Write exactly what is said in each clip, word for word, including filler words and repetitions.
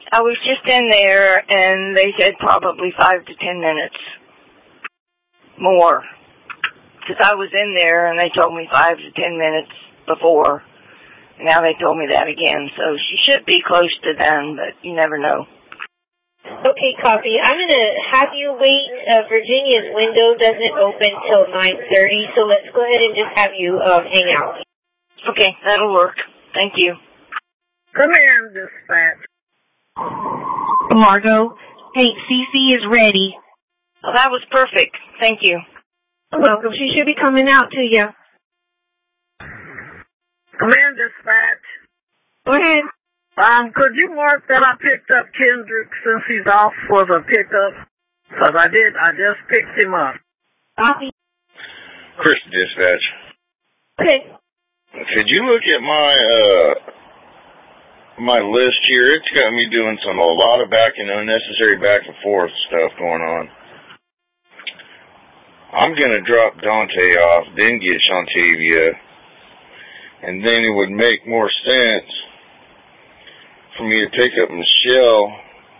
I was just in there, and they said probably five to ten minutes more. Because I was in there, and they told me five to ten minutes before. Now they told me that again, so she should be close to then, but you never know. Okay, copy. I'm going to have you wait. Uh, Virginia's window doesn't open till nine thirty, so let's go ahead and just have you um, hang out. Okay, that'll work. Thank you. Come here, dispatch. Margot, hey, Cece is ready. Well, that was perfect. Thank you. Welcome. She should be coming out to you. Come in, dispatch. Go ahead. Um, could you mark that I picked up Kendrick since he's off for the pickup? Because I did. I just picked him up. Copy. Chris, dispatch. Okay. Could you look at my uh my list here? It's got me doing some a lot of back and unnecessary back and forth stuff going on. I'm gonna drop Dante off, then get Shantavia. And then it would make more sense for me to pick up Michelle,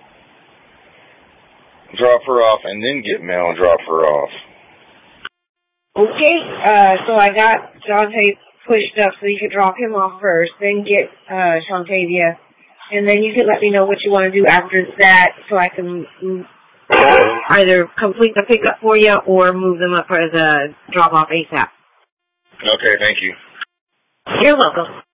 drop her off, and then get Mel and drop her off. Okay, uh, so I got Dante pushed up so you can drop him off first, then get uh, Shantavia, and then you can let me know what you want to do after that so I can either complete the pickup for you or move them up for the drop-off ASAP. Okay, thank you. You're welcome.